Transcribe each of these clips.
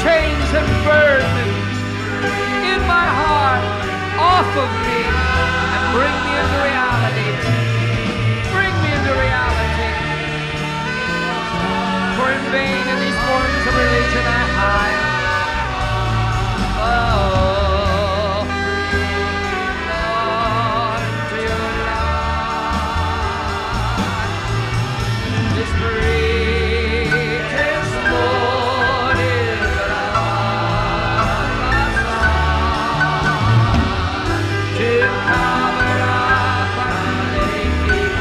chains and burdens in my heart off of me and bring me into reality. Bring me into reality. For in vain in these forms of religion I hide. Oh, Lord, to your love. This greatest Lord is love. To cover up our aching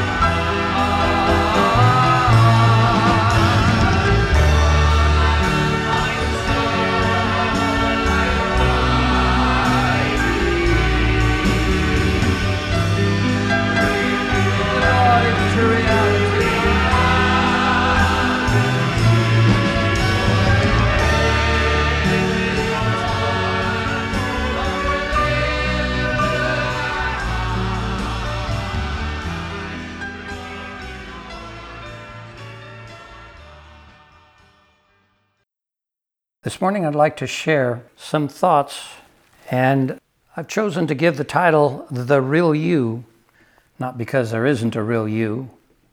This morning I'd like to share some thoughts, and I've chosen to give the title The Real You, not because there isn't a real you,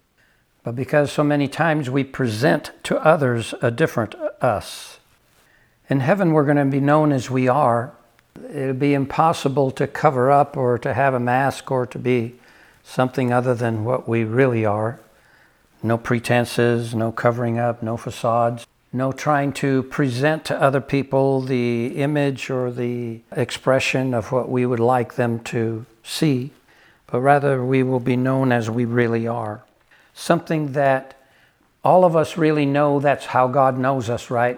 but because so many times we present to others a different us. In heaven we're going to be known as we are. It'll be impossible to cover up or to have a mask or to be something other than what we really are. No pretenses, no covering up, no facades. No trying to present to other people the image or the expression of what we would like them to see, but rather we will be known as we really are. Something that all of us really know, that's how God knows us, right?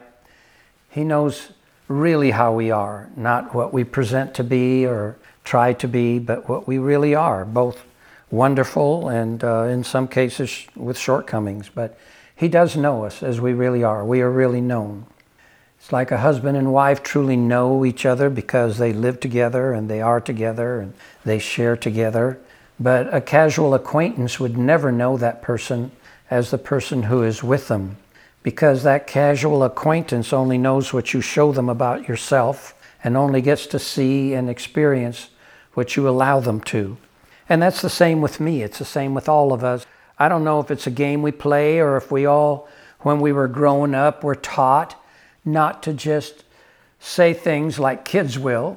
He knows really how we are, not what we present to be or try to be, but what we really are, both wonderful and in some cases with shortcomings, but He does know us as we really are. We are really known. It's like a husband and wife truly know each other because they live together and they are together and they share together. But a casual acquaintance would never know that person as the person who is with them, because that casual acquaintance only knows what you show them about yourself and only gets to see and experience what you allow them to. And that's the same with me. It's the same with all of us. I don't know if it's a game we play or if we all, when we were growing up, were taught not to just say things like kids will.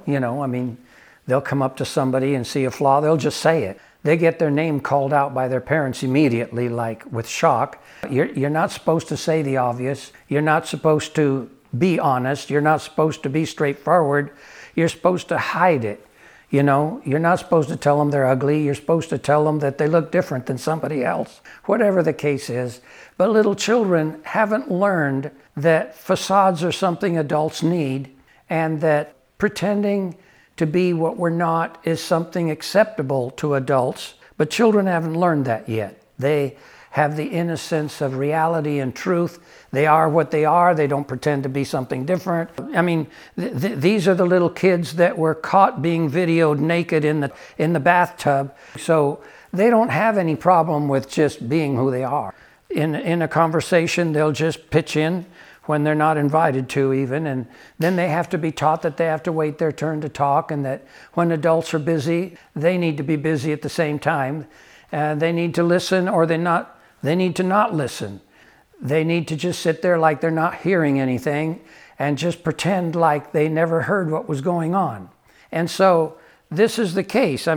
They'll come up to somebody and see a flaw, they'll just say it. They get their name called out by their parents immediately, like with shock. You're not supposed to say the obvious. You're not supposed to be honest. You're not supposed to be straightforward. You're supposed to hide it. You're not supposed to tell them they're ugly. You're supposed to tell them that they look different than somebody else, whatever the case is. But little children haven't learned that facades are something adults need, and that pretending to be what we're not is something acceptable to adults. But children haven't learned that yet. They have the innocence of reality and truth. They are what they are. They don't pretend to be something different. These are the little kids that were caught being videoed naked in the bathtub. So they don't have any problem with just being who they are. In a conversation, they'll just pitch in when they're not invited to even, and then they have to be taught that they have to wait their turn to talk, and that when adults are busy, they need to be busy at the same time. They need to listen, or they need to not listen. They need to just sit there like they're not hearing anything and just pretend like they never heard what was going on. And so this is the case.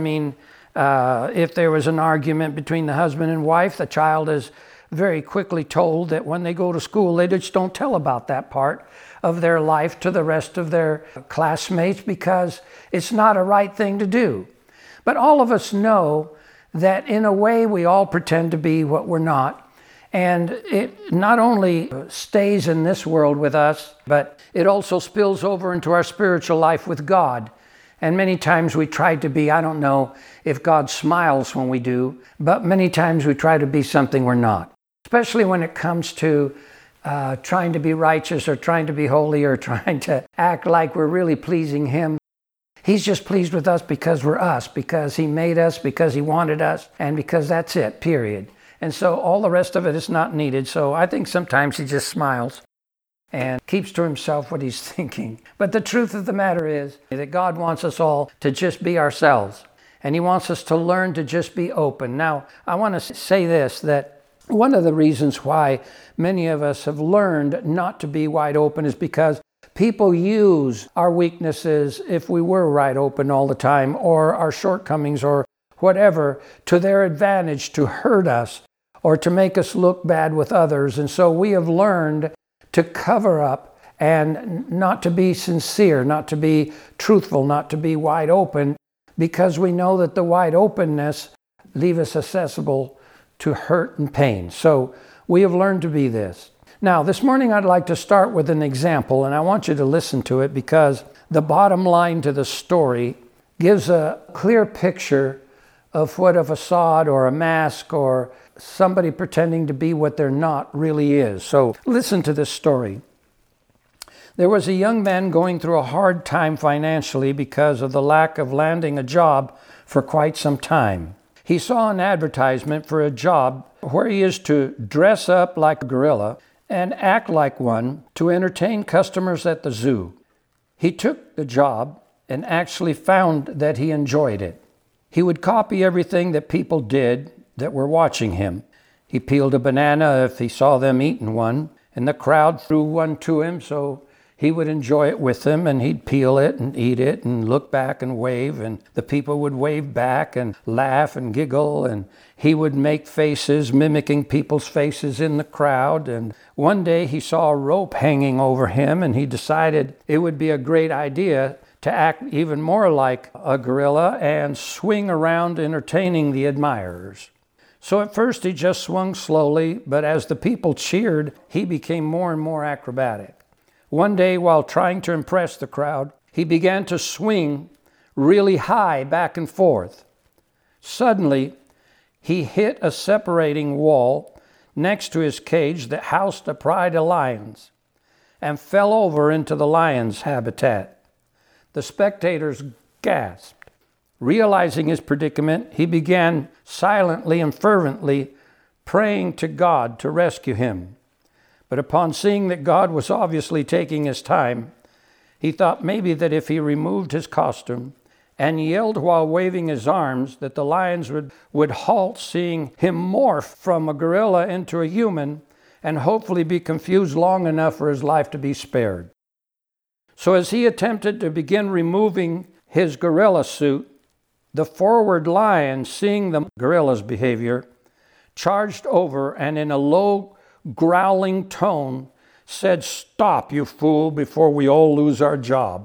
If there was an argument between the husband and wife, the child is very quickly told that when they go to school, they just don't tell about that part of their life to the rest of their classmates because it's not a right thing to do. But all of us know that in a way we all pretend to be what we're not. And it not only stays in this world with us, but it also spills over into our spiritual life with God. And many times we try to be, I don't know if God smiles when we do, but many times we try to be something we're not. Especially when it comes to trying to be righteous or trying to be holy or trying to act like we're really pleasing Him. He's just pleased with us because we're us, because He made us, because He wanted us, and because that's it, period. And so all the rest of it is not needed. So I think sometimes He just smiles. and keeps to himself what he's thinking. But the truth of the matter is that God wants us all to just be ourselves. And he wants us to learn to just be open. Now, I want to say this, that one of the reasons why many of us have learned not to be wide open is because people use our weaknesses, if we were wide open all the time, or our shortcomings or whatever, to their advantage to hurt us or to make us look bad with others. And so we have learned to cover up and not to be sincere, not to be truthful, not to be wide open, because we know that the wide openness leaves us accessible to hurt and pain. So we have learned to be this. Now, this morning I'd like to start with an example, and I want you to listen to it because the bottom line to the story gives a clear picture of what a facade or a mask or somebody pretending to be what they're not really is. So listen to this story. There was a young man going through a hard time financially because of the lack of landing a job for quite some time. He saw an advertisement for a job where he is to dress up like a gorilla and act like one to entertain customers at the zoo. He took the job and actually found that he enjoyed it. He would copy everything that people did that were watching him. He peeled a banana if he saw them eating one, and the crowd threw one to him, so he would enjoy it with them, and he'd peel it and eat it and look back and wave, and the people would wave back and laugh and giggle, and he would make faces mimicking people's faces in the crowd. And one day he saw a rope hanging over him, and he decided it would be a great idea to act even more like a gorilla and swing around entertaining the admirers. So at first he just swung slowly, but as the people cheered, he became more and more acrobatic. One day, while trying to impress the crowd, he began to swing really high back and forth. Suddenly, he hit a separating wall next to his cage that housed a pride of lions and fell over into the lion's habitat. The spectators gasped. Realizing his predicament, he began silently and fervently praying to God to rescue him. But upon seeing that God was obviously taking his time, he thought maybe that if he removed his costume and yelled while waving his arms, that the lions would halt, seeing him morph from a gorilla into a human and hopefully be confused long enough for his life to be spared. So as he attempted to begin removing his gorilla suit, the forward lion, seeing the gorilla's behavior, charged over and in a low, growling tone said, "Stop, you fool, before we all lose our job."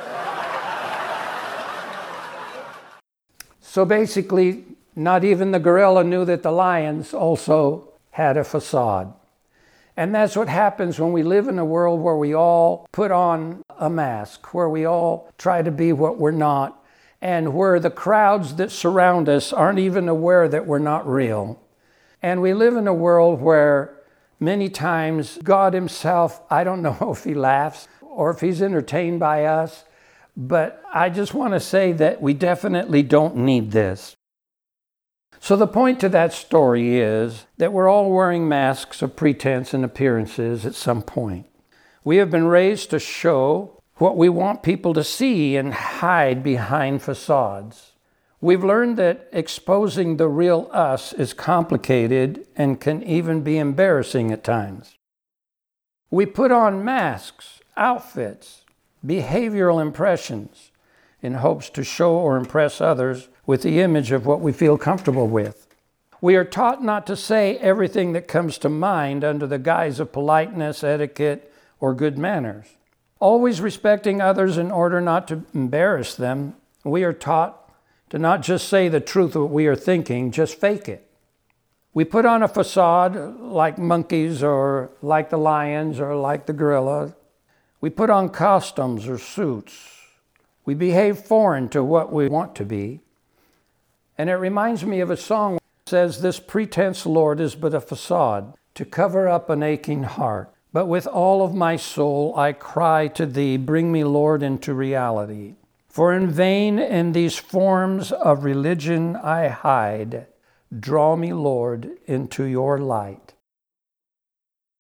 So basically, not even the gorilla knew that the lions also had a facade. And that's what happens when we live in a world where we all put on a mask, where we all try to be what we're not, and where the crowds that surround us aren't even aware that we're not real. And we live in a world where many times God himself, I don't know if he laughs or if he's entertained by us, but I just want to say that we definitely don't need this. So the point to that story is that we're all wearing masks of pretense and appearances at some point. We have been raised to show what we want people to see and hide behind facades. We've learned that exposing the real us is complicated and can even be embarrassing at times. We put on masks, outfits, behavioral impressions in hopes to show or impress others with the image of what we feel comfortable with. We are taught not to say everything that comes to mind under the guise of politeness, etiquette, or good manners. Always respecting others in order not to embarrass them, we are taught to not just say the truth of what we are thinking, just fake it. We put on a facade like monkeys or like the lions or like the gorilla. We put on costumes or suits. We behave foreign to what we want to be. And it reminds me of a song that says, "This pretense, Lord, is but a facade to cover up an aching heart. But with all of my soul I cry to thee, bring me, Lord, into reality. For in vain in these forms of religion I hide. Draw me, Lord, into your light."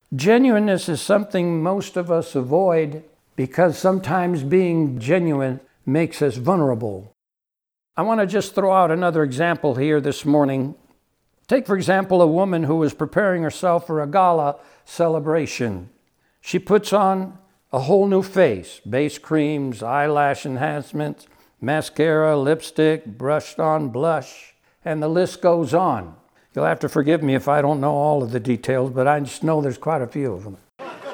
Genuineness is something most of us avoid because sometimes being genuine makes us vulnerable. I want to just throw out another example here this morning. Take, for example, a woman who is preparing herself for a gala celebration. She puts on a whole new face, base creams, eyelash enhancements, mascara, lipstick, brushed on blush, and the list goes on. You'll have to forgive me if I don't know all of the details, but I just know there's quite a few of them.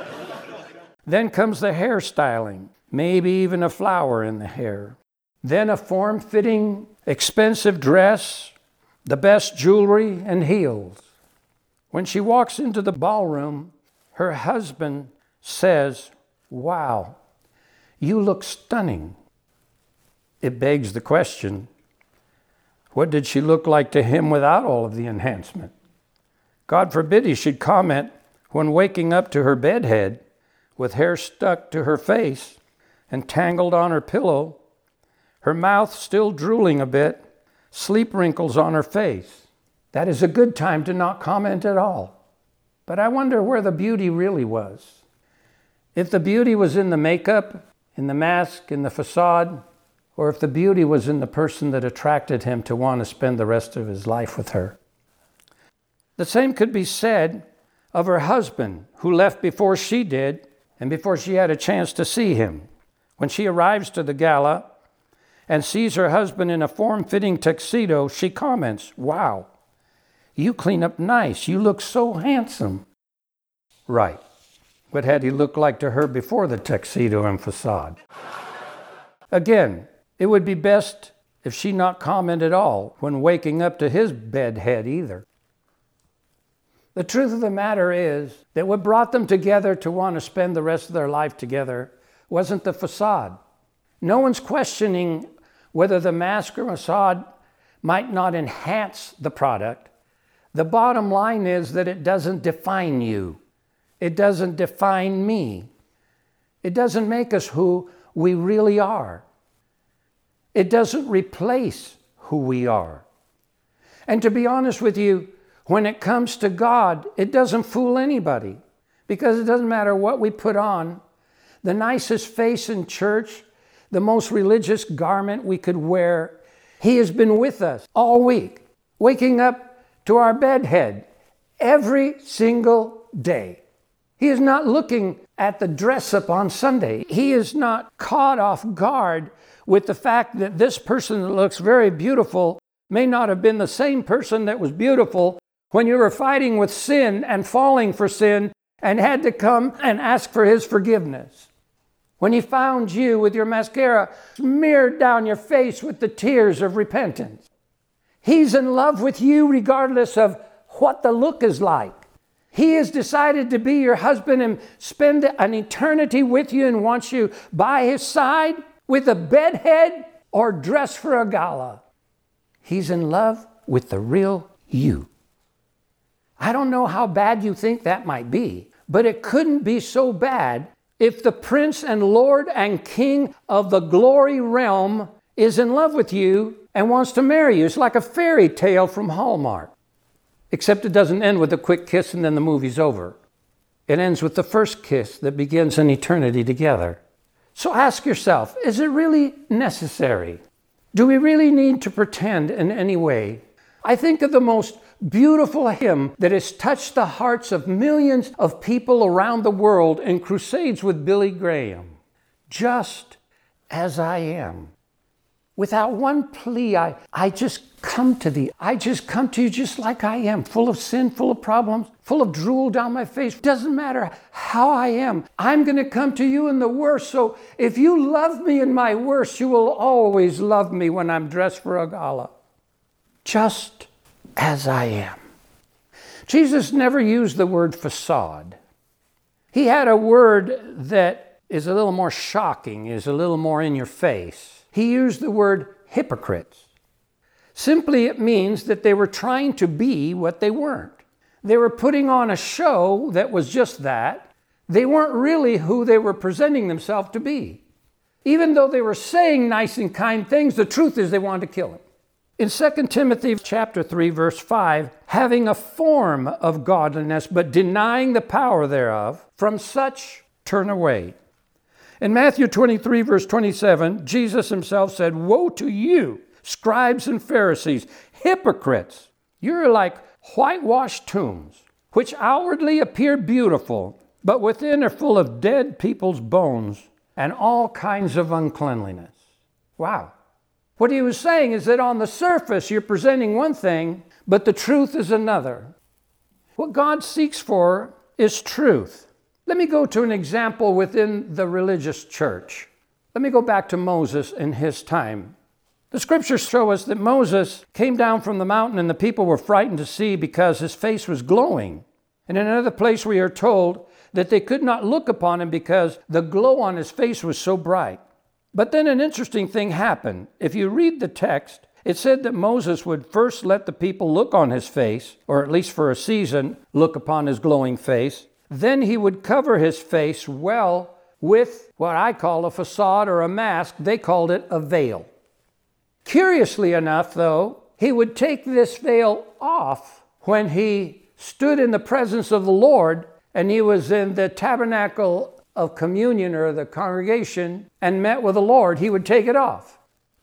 Then comes the hairstyling, maybe even a flower in the hair. Then a form-fitting, expensive dress, the best jewelry and heels. When she walks into the ballroom, her husband says, "Wow, you look stunning." It begs the question, what did she look like to him without all of the enhancement? God forbid he should comment when waking up to her bedhead with hair stuck to her face and tangled on her pillow, her mouth still drooling a bit, sleep wrinkles on her face. That is a good time to not comment at all. But I wonder where the beauty really was. If the beauty was in the makeup, in the mask, in the facade, or if the beauty was in the person that attracted him to want to spend the rest of his life with her. The same could be said of her husband, who left before she did and before she had a chance to see him. When she arrives to the gala and sees her husband in a form-fitting tuxedo, she comments, "Wow, you clean up nice. You look so handsome." Right. What had he looked like to her before the tuxedo and facade? Again, it would be best if she not comment at all when waking up to his bedhead either. The truth of the matter is that what brought them together to want to spend the rest of their life together wasn't the facade. No one's questioning whether the mask or facade might not enhance the product. The bottom line is that it doesn't define you. It doesn't define me. It doesn't make us who we really are. It doesn't replace who we are. And to be honest with you, when it comes to God, it doesn't fool anybody, because it doesn't matter what we put on. The nicest face in church, the most religious garment we could wear, He has been with us all week, waking up to our bedhead every single day. He is not looking at the dress up on Sunday. He is not caught off guard with the fact that this person that looks very beautiful may not have been the same person that was beautiful when you were fighting with sin and falling for sin and had to come and ask for His forgiveness. When He found you with your mascara smeared down your face with the tears of repentance. He's in love with you regardless of what the look is like. He has decided to be your husband and spend an eternity with you and wants you by His side with a bedhead or dressed for a gala. He's in love with the real you. I don't know how bad you think that might be, but it couldn't be so bad if the Prince and Lord and King of the glory realm is in love with you and wants to marry you. It's like a fairy tale from Hallmark. Except it doesn't end with a quick kiss and then the movie's over. It ends with the first kiss that begins an eternity together. So ask yourself, is it really necessary? Do we really need to pretend in any way? I think of the most beautiful hymn that has touched the hearts of millions of people around the world in crusades with Billy Graham. Just as I am. Without one plea, I just come to thee. I just come to you just like I am, full of sin, full of problems, full of drool down my face. Doesn't matter how I am. I'm going to come to you in the worst. So if you love me in my worst, you will always love me when I'm dressed for a gala. Just as I am. Jesus never used the word facade. He had a word that is a little more shocking, is a little more in your face. He used the word hypocrites. Simply, it means that they were trying to be what they weren't. They were putting on a show that was just that. They weren't really who they were presenting themselves to be. Even though they were saying nice and kind things, the truth is they wanted to kill him. In 2 Timothy chapter 3, verse 5, having a form of godliness, but denying the power thereof, from such turn away. In Matthew 23, verse 27, Jesus himself said, woe to you, scribes and Pharisees, hypocrites! You're like whitewashed tombs, which outwardly appear beautiful, but within are full of dead people's bones and all kinds of uncleanliness. Wow. What he was saying is that on the surface you're presenting one thing, but the truth is another. What God seeks for is truth. Let me go to an example within the religious church. Let me go back to Moses in his time. The scriptures show us that Moses came down from the mountain and the people were frightened to see because his face was glowing. And in another place we are told that they could not look upon him because the glow on his face was so bright. But then an interesting thing happened. If you read the text, it said that Moses would first let the people look on his face, or at least for a season, look upon his glowing face. Then he would cover his face well with what I call a facade or a mask. They called it a veil. Curiously enough, though, he would take this veil off when he stood in the presence of the Lord and he was in the tabernacle of communion or the congregation and met with the Lord. He would take it off.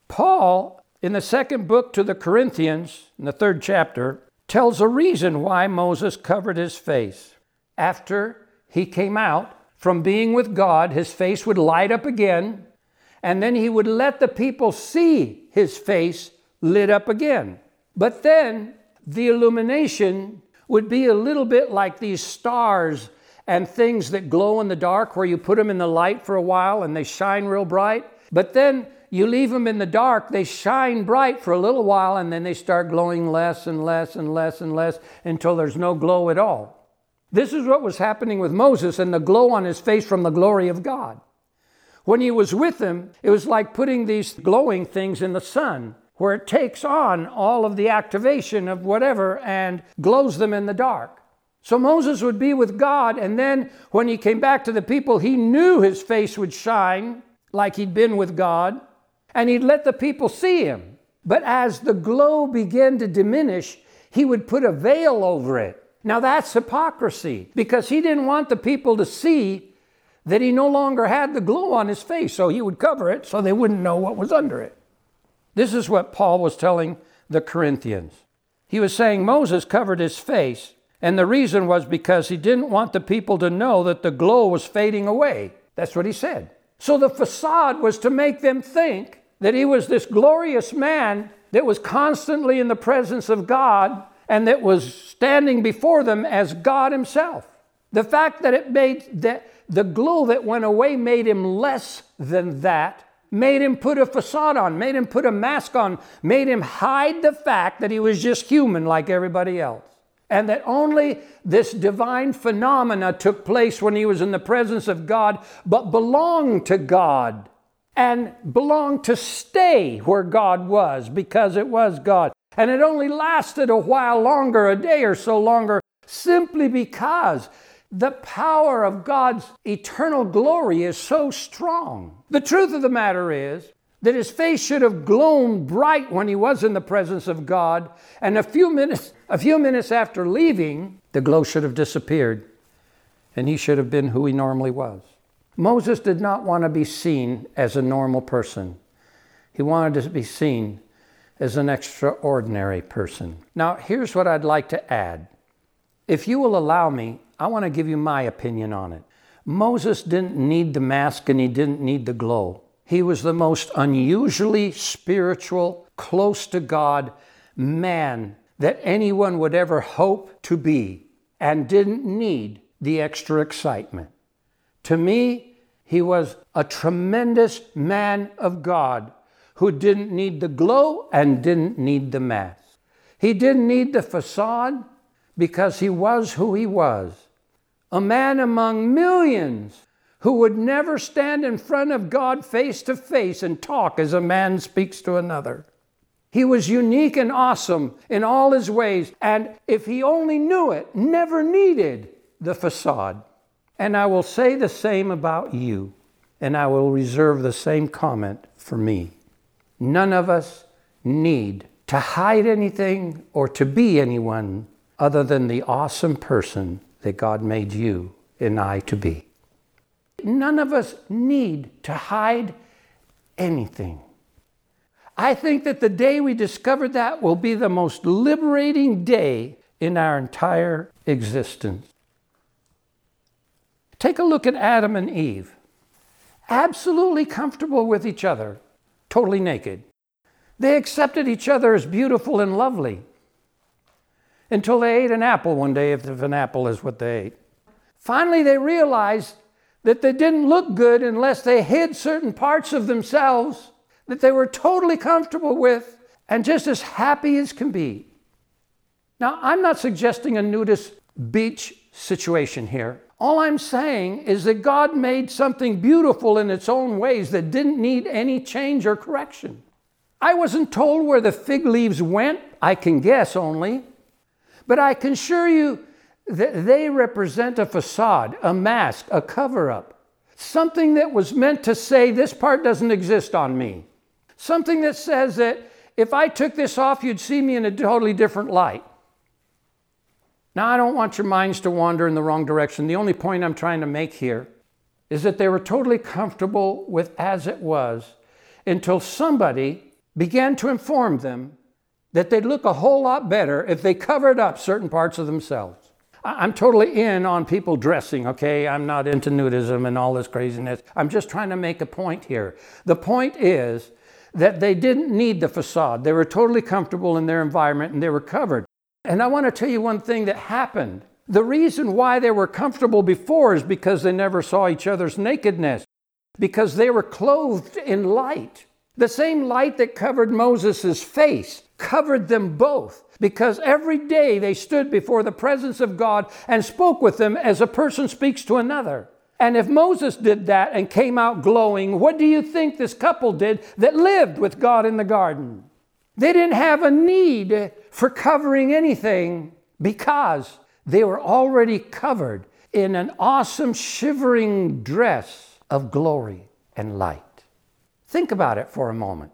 Paul, in the second book to the Corinthians, in the 3rd chapter, tells a reason why Moses covered his face. After he came out from being with God, his face would light up again, and then he would let the people see his face lit up again. But then the illumination would be a little bit like these stars and things that glow in the dark where you put them in the light for a while and they shine real bright. But then you leave them in the dark, they shine bright for a little while and then they start glowing less and less and less and less until there's no glow at all. This is what was happening with Moses and the glow on his face from the glory of God. When he was with them, it was like putting these glowing things in the sun where it takes on all of the activation of whatever and glows them in the dark. So Moses would be with God, and then when he came back to the people, he knew his face would shine like he'd been with God, and he'd let the people see him. But as the glow began to diminish, he would put a veil over it. Now that's hypocrisy, because he didn't want the people to see that he no longer had the glow on his face, so he would cover it so they wouldn't know what was under it. This is what Paul was telling the Corinthians. He was saying Moses covered his face, and the reason was because he didn't want the people to know that the glow was fading away. That's what he said. So the facade was to make them think that he was this glorious man that was constantly in the presence of God and that was standing before them as God himself. The fact that it made that the glow that went away made him less than that, made him put a facade on, made him put a mask on, made him hide the fact that he was just human like everybody else. And that only this divine phenomena took place when he was in the presence of God, but belonged to God and belonged to stay where God was because it was God. And it only lasted a while longer, a day or so longer, simply because the power of God's eternal glory is so strong. The truth of the matter is that his face should have glowed bright when he was in the presence of God, and a few minutes after leaving, the glow should have disappeared, and he should have been who he normally was. Moses did not want to be seen as a normal person. He wanted to be seen as an extraordinary person. Now, here's what I'd like to add. If you will allow me, I want to give you my opinion on it. Moses didn't need the mask and he didn't need the glow. He was the most unusually spiritual, close to God man that anyone would ever hope to be, and didn't need the extra excitement. To me, he was a tremendous man of God who didn't need the glow and didn't need the mask. He didn't need the facade because he was who he was. A man among millions who would never stand in front of God face to face and talk as a man speaks to another. He was unique and awesome in all his ways, and if he only knew it, never needed the facade. And I will say the same about you, and I will reserve the same comment for me. None of us need to hide anything or to be anyone other than the awesome person that God made you and I to be. None of us need to hide anything. I think that the day we discover that will be the most liberating day in our entire existence. Take a look at Adam and Eve. Absolutely comfortable with each other, totally naked. They accepted each other as beautiful and lovely until they ate an apple one day, if an apple is what they ate. Finally, they realized that they didn't look good unless they hid certain parts of themselves that they were totally comfortable with and just as happy as can be. Now, I'm not suggesting a nudist beach situation here. All I'm saying is that God made something beautiful in its own ways that didn't need any change or correction. I wasn't told where the fig leaves went. I can guess only. But I can assure you that they represent a facade, a mask, a cover-up. Something that was meant to say, this part doesn't exist on me. Something that says that if I took this off, you'd see me in a totally different light. Now, I don't want your minds to wander in the wrong direction. The only point I'm trying to make here is that they were totally comfortable with as it was until somebody began to inform them that they'd look a whole lot better if they covered up certain parts of themselves. I'm totally in on people dressing, okay? I'm not into nudism and all this craziness. I'm just trying to make a point here. The point is that they didn't need the facade. They were totally comfortable in their environment and they were covered. And I want to tell you one thing that happened. The reason why they were comfortable before is because they never saw each other's nakedness, because they were clothed in light. The same light that covered Moses' face covered them both, because every day they stood before the presence of God and spoke with them as a person speaks to another. And if Moses did that and came out glowing, what do you think this couple did that lived with God in the garden? They didn't have a need for covering anything because they were already covered in an awesome shivering dress of glory and light. Think about it for a moment.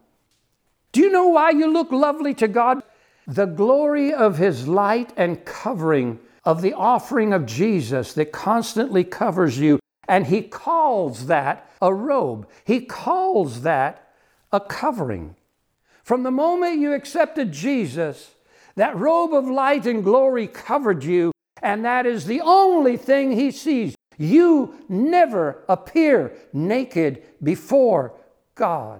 Do you know why you look lovely to God? The glory of His light and covering of the offering of Jesus that constantly covers you. And He calls that a robe. He calls that a covering. From the moment you accepted Jesus, that robe of light and glory covered you, and that is the only thing He sees. You never appear naked before God.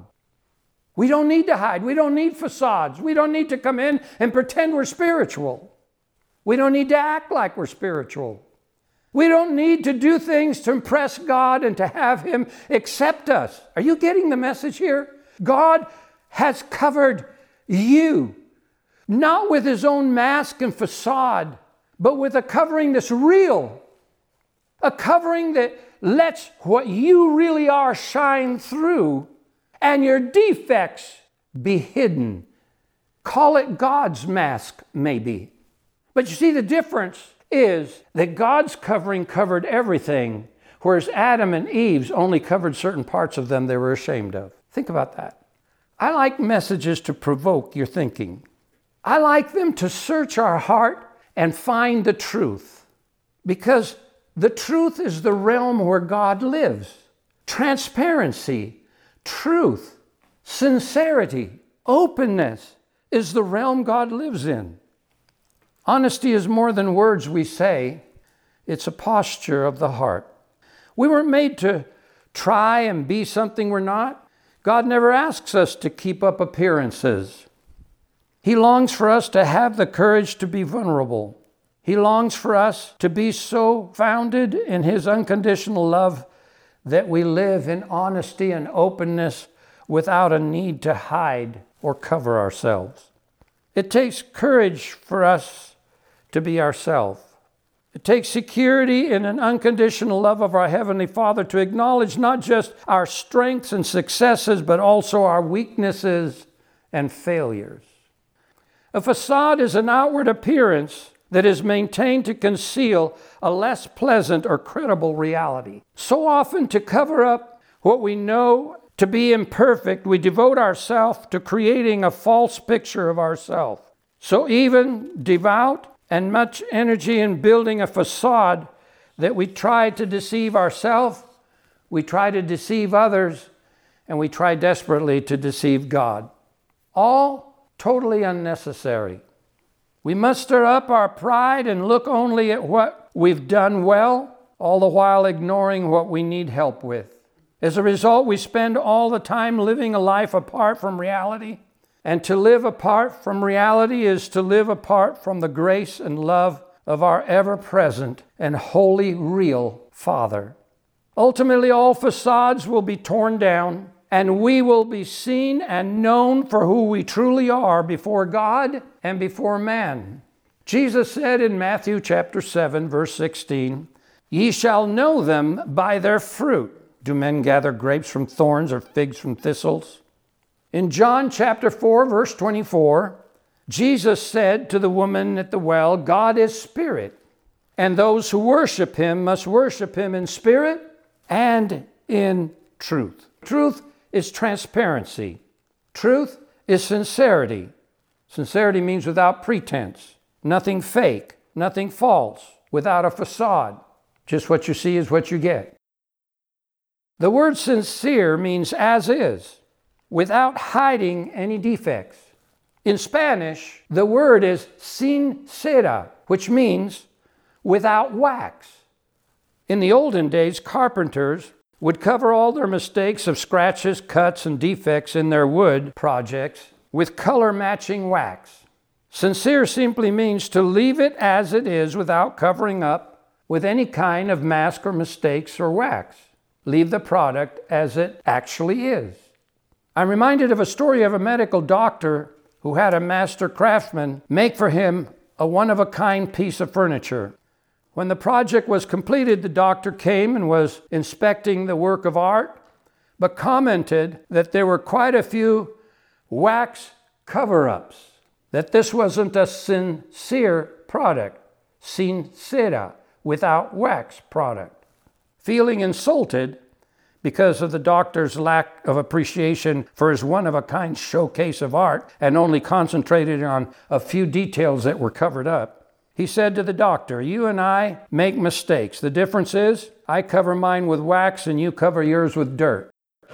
We don't need to hide. We don't need facades. We don't need to come in and pretend we're spiritual. We don't need to act like we're spiritual. We don't need to do things to impress God and to have Him accept us. Are you getting the message here? God has covered you, not with His own mask and facade, but with a covering that's real. A covering that lets what you really are shine through and your defects be hidden. Call it God's mask, maybe. But you see, the difference is that God's covering covered everything, whereas Adam and Eve's only covered certain parts of them they were ashamed of. Think about that. I like messages to provoke your thinking. I like them to search our heart and find the truth, because the truth is the realm where God lives. Transparency, truth, sincerity, openness is the realm God lives in. Honesty is more than words we say. It's a posture of the heart. We weren't made to try and be something we're not. God never asks us to keep up appearances. He longs for us to have the courage to be vulnerable. He longs for us to be so founded in His unconditional love that we live in honesty and openness without a need to hide or cover ourselves. It takes courage for us to be ourselves. It takes security in an unconditional love of our Heavenly Father to acknowledge not just our strengths and successes, but also our weaknesses and failures. A facade is an outward appearance that is maintained to conceal a less pleasant or credible reality. So often to cover up what we know to be imperfect, we devote ourselves to creating a false picture of ourselves. So even devout and much energy in building a facade that we try to deceive ourselves, we try to deceive others, and we try desperately to deceive God. All totally unnecessary. We muster up our pride and look only at what we've done well, all the while ignoring what we need help with. As a result, we spend all the time living a life apart from reality. And to live apart from reality is to live apart from the grace and love of our ever-present and wholly real Father. Ultimately, all facades will be torn down, and we will be seen and known for who we truly are before God and before man. Jesus said in Matthew chapter 7, verse 16, "Ye shall know them by their fruit. Do men gather grapes from thorns or figs from thistles?" In John chapter 4, verse 24, Jesus said to the woman at the well, "God is spirit, and those who worship him must worship him in spirit and in truth." Truth is transparency. Truth is sincerity. Sincerity means without pretense, nothing fake, nothing false, without a facade. Just what you see is what you get. The word sincere means as is, without hiding any defects. In Spanish, the word is sincera, which means without wax. In the olden days, carpenters would cover all their mistakes of scratches, cuts, and defects in their wood projects with color-matching wax. Sincere simply means to leave it as it is without covering up with any kind of mask or mistakes or wax. Leave the product as it actually is. I'm reminded of a story of a medical doctor who had a master craftsman make for him a one-of-a-kind piece of furniture. When the project was completed, the doctor came and was inspecting the work of art, but commented that there were quite a few wax cover-ups, that this wasn't a sincere product, sincera, without wax product. Feeling insulted because of the doctor's lack of appreciation for his one-of-a-kind showcase of art and only concentrated on a few details that were covered up, he said to the doctor, "You and I make mistakes. The difference is I cover mine with wax and you cover yours with dirt."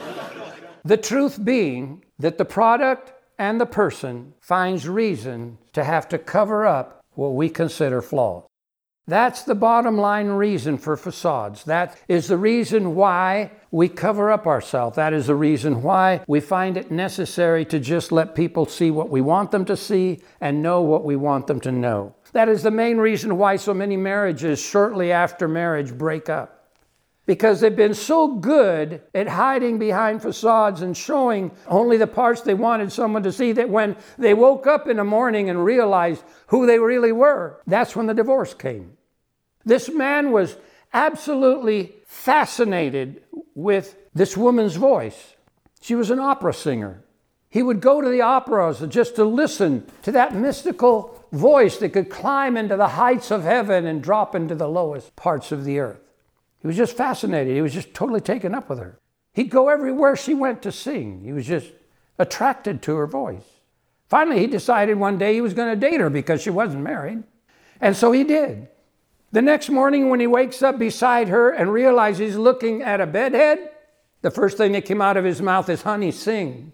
The truth being that the product and the person finds reason to have to cover up what we consider flaws. That's the bottom line reason for facades. That is the reason why we cover up ourselves. That is the reason why we find it necessary to just let people see what we want them to see and know what we want them to know. That is the main reason why so many marriages shortly after marriage break up. Because they've been so good at hiding behind facades and showing only the parts they wanted someone to see, that when they woke up in the morning and realized who they really were, that's when the divorce came. This man was absolutely fascinated with this woman's voice. She was an opera singer. He would go to the operas just to listen to that mystical voice that could climb into the heights of heaven and drop into the lowest parts of the earth. He was just fascinated. He was just totally taken up with her. He'd go everywhere she went to sing. He was just attracted to her voice. Finally, he decided one day he was going to date her because she wasn't married. And so he did. The next morning when he wakes up beside her and realizes he's looking at a bedhead, the first thing that came out of his mouth is, "Honey, sing."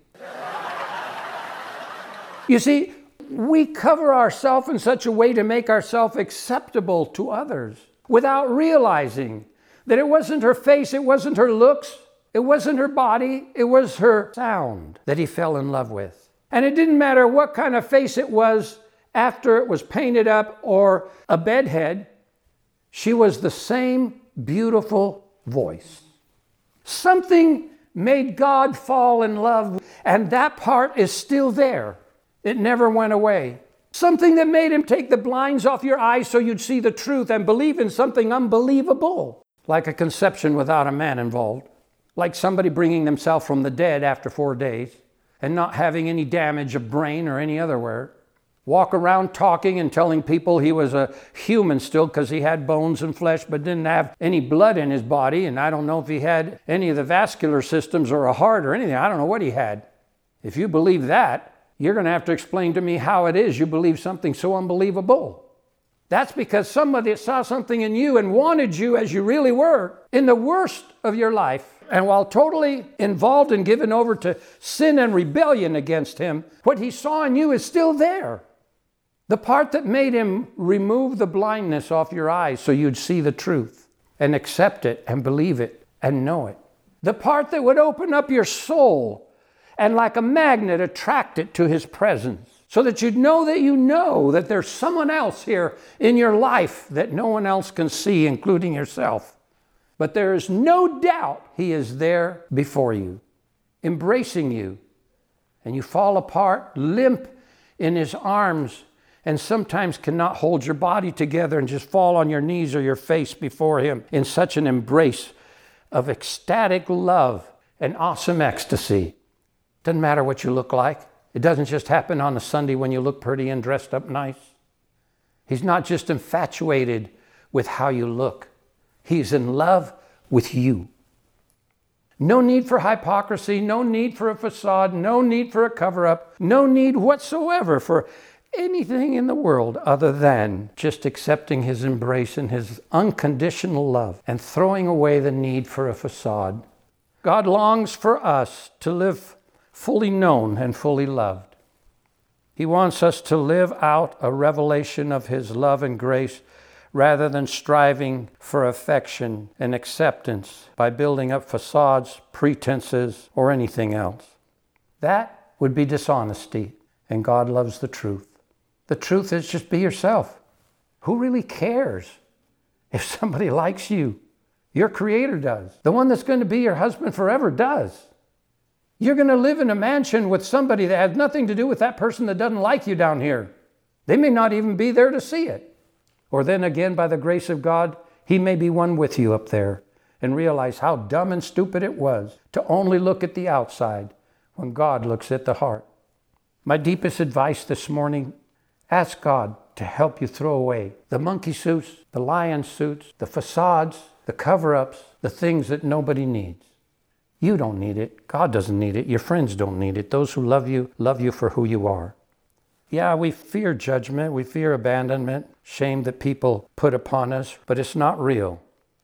You see, we cover ourselves in such a way to make ourselves acceptable to others without realizing that it wasn't her face, it wasn't her looks, it wasn't her body, it was her sound that he fell in love with. And it didn't matter what kind of face it was after it was painted up or a bedhead, she was the same beautiful voice. Something made God fall in love, and that part is still there. It never went away. Something that made him take the blinds off your eyes so you'd see the truth and believe in something unbelievable, like a conception without a man involved, like somebody bringing themselves from the dead after 4 days and not having any damage of brain or any other where. walk around talking and telling people he was a human still because he had bones and flesh but didn't have any blood in his body, and I don't know if he had any of the vascular systems or a heart or anything. I don't know what he had. If you believe that, you're going to have to explain to me how it is you believe something so unbelievable. That's because somebody saw something in you and wanted you as you really were in the worst of your life. And while totally involved and given over to sin and rebellion against him, what he saw in you is still there. The part that made him remove the blindness off your eyes so you'd see the truth and accept it and believe it and know it. The part that would open up your soul and like a magnet attract it to his presence so that you'd know that there's someone else here in your life that no one else can see, including yourself. But there is no doubt he is there before you, embracing you, and you fall apart, limp in his arms, and sometimes cannot hold your body together and just fall on your knees or your face before him in such an embrace of ecstatic love and awesome ecstasy. Doesn't matter what you look like. It doesn't just happen on a Sunday when you look pretty and dressed up nice. He's not just infatuated with how you look. He's in love with you. No need for hypocrisy, no need for a facade, no need for a cover-up, no need whatsoever for anything in the world other than just accepting his embrace and his unconditional love and throwing away the need for a facade. God longs for us to live fully known and fully loved. He wants us to live out a revelation of his love and grace rather than striving for affection and acceptance by building up facades, pretenses, or anything else. That would be dishonesty, and God loves the truth. The truth is just be yourself. Who really cares if somebody likes you? Your Creator does. The one that's going to be your husband forever does. You're going to live in a mansion with somebody that has nothing to do with that person that doesn't like you down here. They may not even be there to see it. Or then again, by the grace of God, he may be one with you up there and realize how dumb and stupid it was to only look at the outside when God looks at the heart. My deepest advice this morning, ask God to help you throw away the monkey suits, the lion suits, the facades, the cover-ups, the things that nobody needs. You don't need it. God doesn't need it. Your friends don't need it. Those who love you for who you are. Yeah, we fear judgment. We fear abandonment, shame that people put upon us, but it's not real.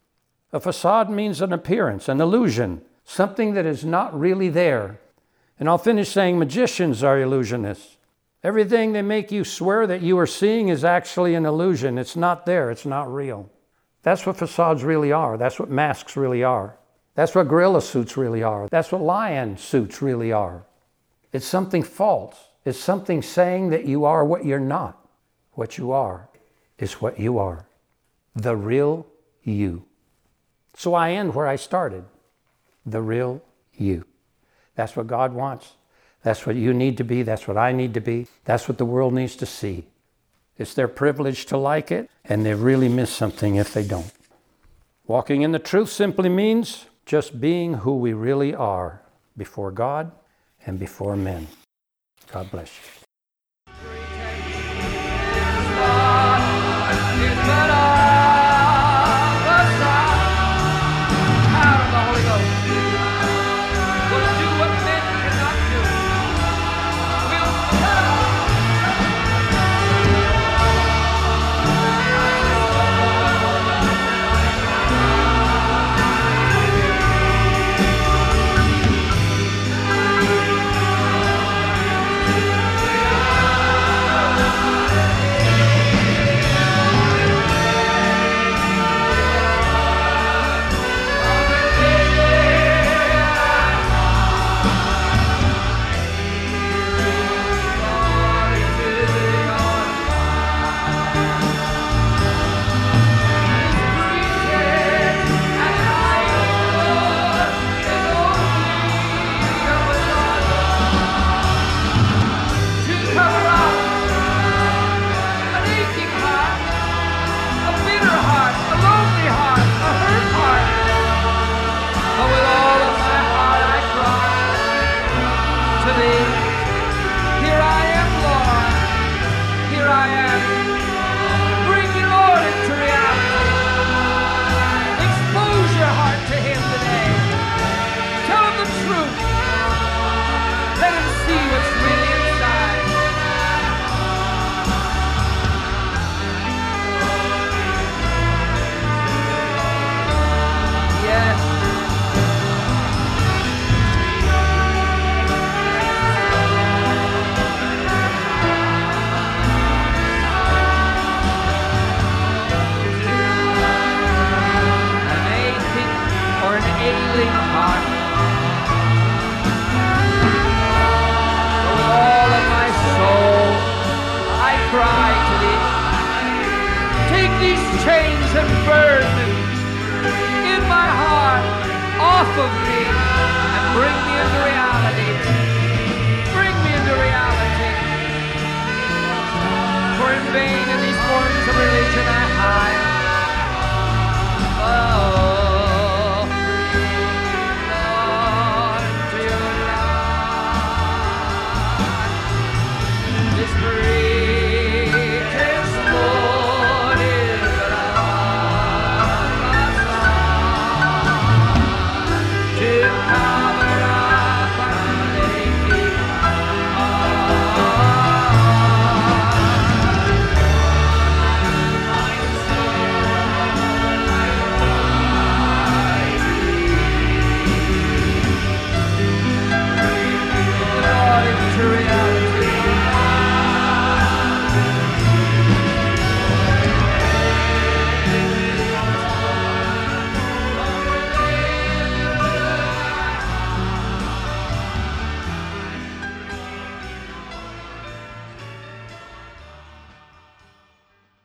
A facade means an appearance, an illusion, something that is not really there. And I'll finish saying magicians are illusionists. Everything they make you swear that you are seeing is actually an illusion. It's not there. It's not real. That's what facades really are. That's what masks really are. That's what gorilla suits really are. That's what lion suits really are. It's something false. It's something saying that you are what you're not. What you are is what you are. The real you. So I end where I started. The real you. That's what God wants. That's what you need to be. That's what I need to be. That's what the world needs to see. It's their privilege to like it, and they really miss something if they don't. Walking in the truth simply means just being who we really are before God and before men. God bless you. cry to thee. Take these chains and burn them